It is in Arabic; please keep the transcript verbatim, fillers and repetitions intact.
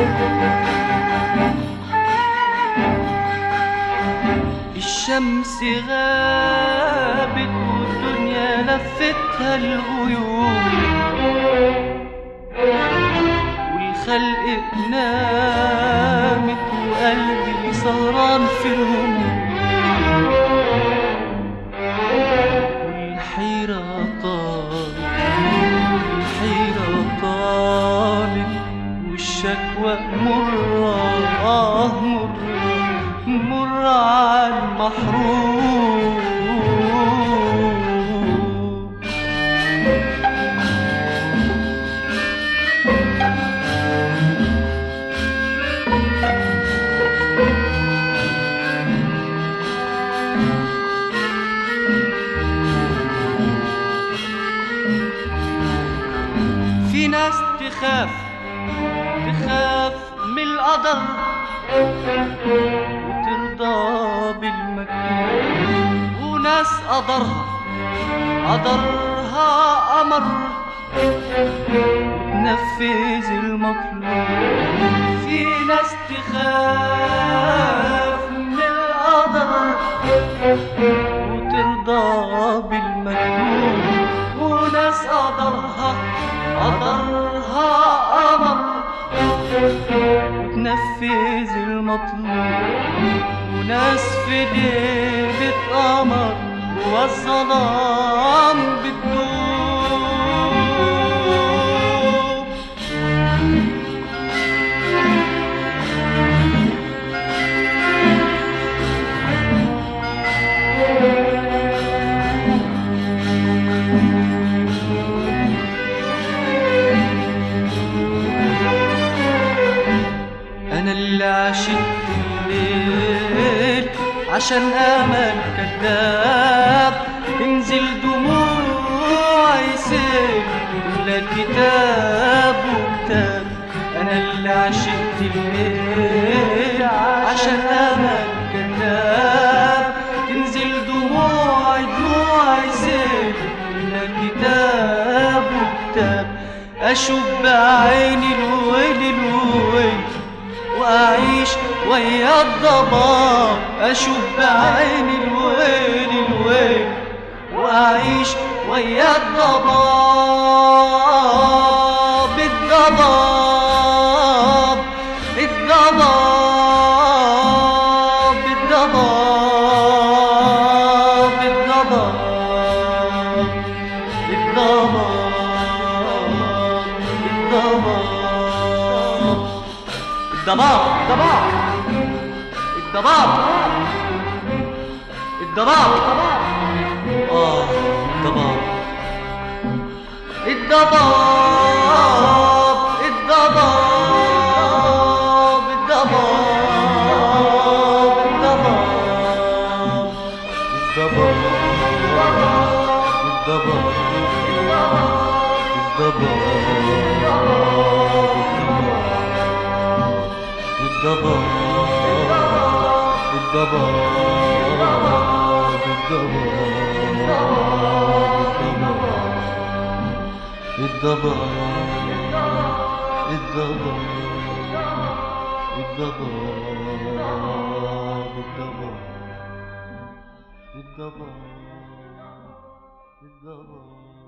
الشمس غابت والدنيا لفتها الغيوم، والخلق نامت وقلبي سهران في الهموم، والحيرة طالت الحيرة طالت والشكوى مرة آه مرة مرة على المحروم. في ناس تخاف تخاف من القدر وترضى بالمكتوب، وناس قدرها قدرها قمر وتنفذ المطلوب. في ناس تخاف من القدر وترضى بالمكتوب، وناس قدرها قدرها قمر وتنفذ المطلوب، وناس في ليلة قمر والظلام بتدوب. أنا اللي عشقت الليل عشان أمل كذاب، تنزل دموعي سيل تملى كتاب وكتاب. أنا اللي عشقت الليل عشان أمل كذاب، تنزل دموعي دموعي سيل تملى كتاب وكتاب. أشوف بعيني الويل الويل وأعيش ويا الضباب، أشوف بعيني الويل الويل وأعيش ويا الضباب. الضباب الضباب الضباب الضباب الضباب الضباب الضباب الضباب آه الضباب الضباب الضباب الضباب الضباب الضباب